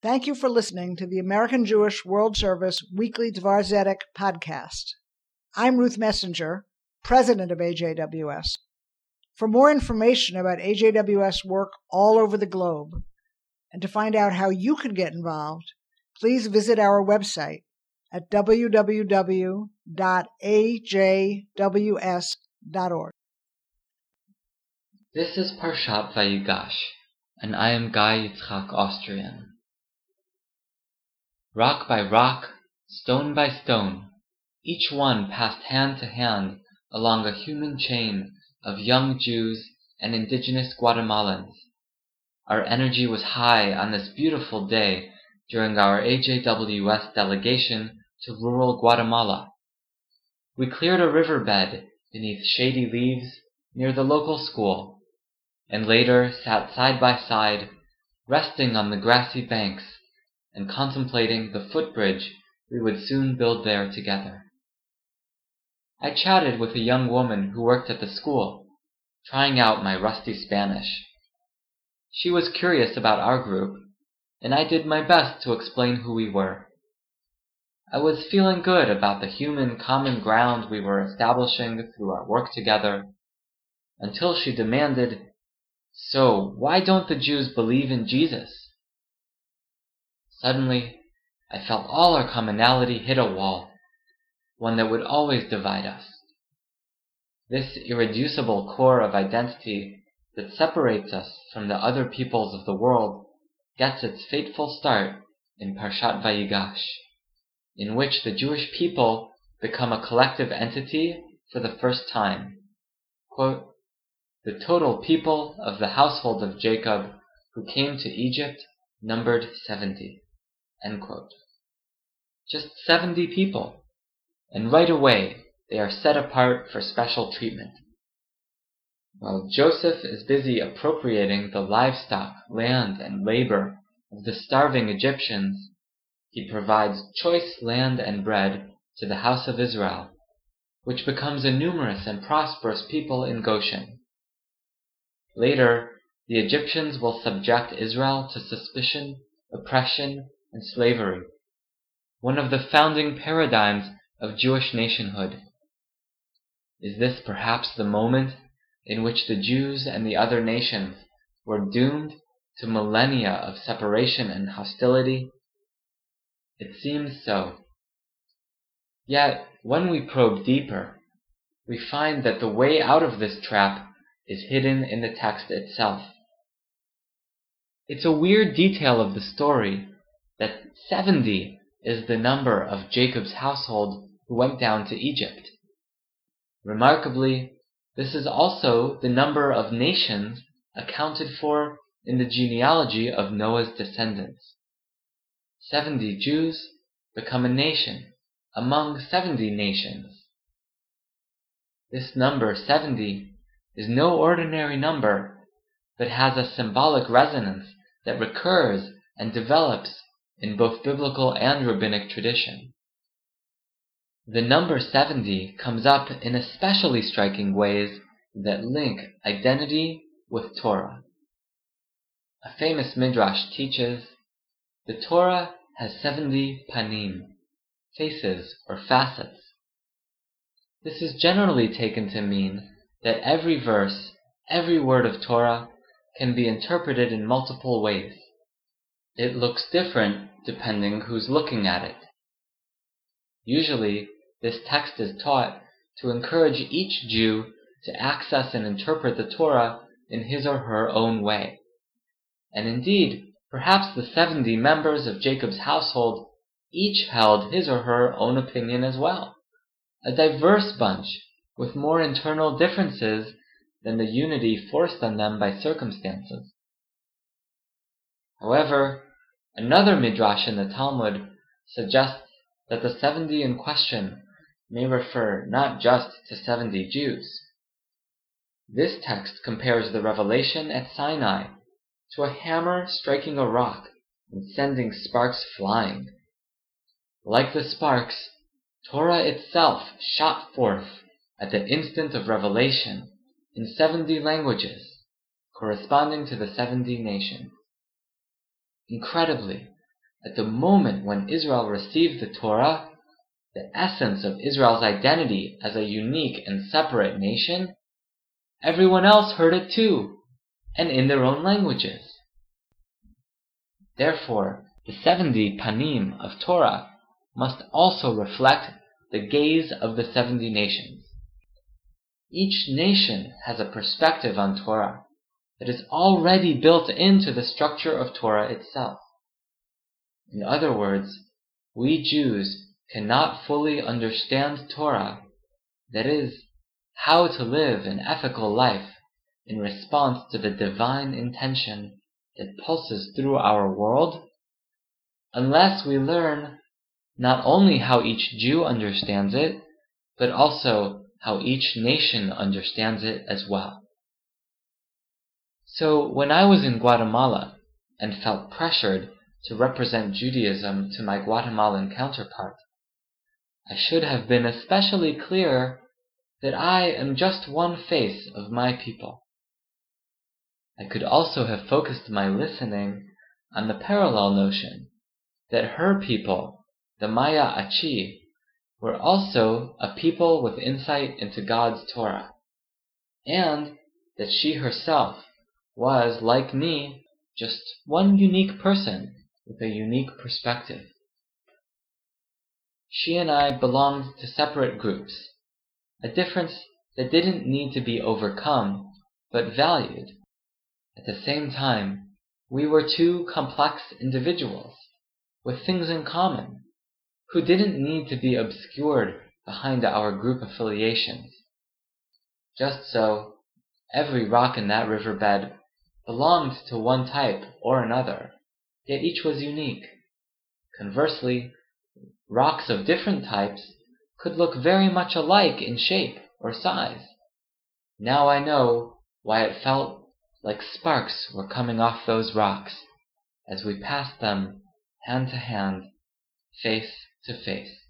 Thank you for listening to the American Jewish World Service Weekly Dvar Zedek podcast. I'm Ruth Messenger, president of AJWS. For more information about AJWS work all over the globe, and to find out how you can get involved, please visit our website at www.ajws.org. This is Parshat Vayigash, and I am Guy Yitzchak Austrian. Rock by rock, stone by stone, each one passed hand to hand along a human chain of young Jews and indigenous Guatemalans. Our energy was high on this beautiful day during our AJWS delegation to rural Guatemala. We cleared a riverbed beneath shady leaves near the local school, and later sat side by side, resting on the grassy banks and contemplating the footbridge we would soon build there together. I chatted with a young woman who worked at the school, trying out my rusty Spanish. She was curious about our group, and I did my best to explain who we were. I was feeling good about the human common ground we were establishing through our work together, until she demanded, "So, why don't the Jews believe in Jesus?" Suddenly, I felt all our commonality hit a wall, one that would always divide us. This irreducible core of identity that separates us from the other peoples of the world gets its fateful start in Parshat Vayigash, in which the Jewish people become a collective entity for the first time. Quote, "The total people of the household of Jacob who came to Egypt numbered 70. End quote. Just 70 people, and right away they are set apart for special treatment. While Joseph is busy appropriating the livestock, land, and labor of the starving Egyptians, he provides choice land and bread to the house of Israel, which becomes a numerous and prosperous people in Goshen. Later, the Egyptians will subject Israel to suspicion, oppression, and slavery, one of the founding paradigms of Jewish nationhood. Is this perhaps the moment in which the Jews and the other nations were doomed to millennia of separation and hostility? It seems so. Yet, when we probe deeper, we find that the way out of this trap is hidden in the text itself. It's a weird detail of the story that 70 is the number of Jacob's household who went down to Egypt. Remarkably, this is also the number of nations accounted for in the genealogy of Noah's descendants. 70 Jews become a nation among 70 nations. This number 70 is no ordinary number, but has a symbolic resonance that recurs and develops in both biblical and rabbinic tradition. The number 70 comes up in especially striking ways that link identity with Torah. A famous midrash teaches, the Torah has 70 panim, faces or facets. This is generally taken to mean that every verse, every word of Torah can be interpreted in multiple ways. It looks different depending who's looking at it. Usually, this text is taught to encourage each Jew to access and interpret the Torah in his or her own way. And indeed, perhaps the 70 members of Jacob's household each held his or her own opinion as well, a diverse bunch with more internal differences than the unity forced on them by circumstances. However, another midrash in the Talmud suggests that the 70 in question may refer not just to 70 Jews. This text compares the revelation at Sinai to a hammer striking a rock and sending sparks flying. Like the sparks, Torah itself shot forth at the instant of revelation in 70 languages, corresponding to the 70 nations. Incredibly, at the moment when Israel received the Torah, the essence of Israel's identity as a unique and separate nation, everyone else heard it too, and in their own languages. Therefore, the 70 panim of Torah must also reflect the gaze of the 70 nations. Each nation has a perspective on Torah that is already built into the structure of Torah itself. In other words, we Jews cannot fully understand Torah, that is, how to live an ethical life in response to the divine intention that pulses through our world, unless we learn not only how each Jew understands it, but also how each nation understands it as well. So when I was in Guatemala and felt pressured to represent Judaism to my Guatemalan counterpart, I should have been especially clear that I am just one face of my people. I could also have focused my listening on the parallel notion that her people, the Maya Achi, were also a people with insight into God's Torah, and that she herself was, like me, just one unique person with a unique perspective. She and I belonged to separate groups, a difference that didn't need to be overcome, but valued. At the same time, we were two complex individuals with things in common, who didn't need to be obscured behind our group affiliations. Just so, every rock in that riverbed belonged to one type or another, yet each was unique. Conversely, rocks of different types could look very much alike in shape or size. Now I know why it felt like sparks were coming off those rocks as we passed them hand to hand, face to face.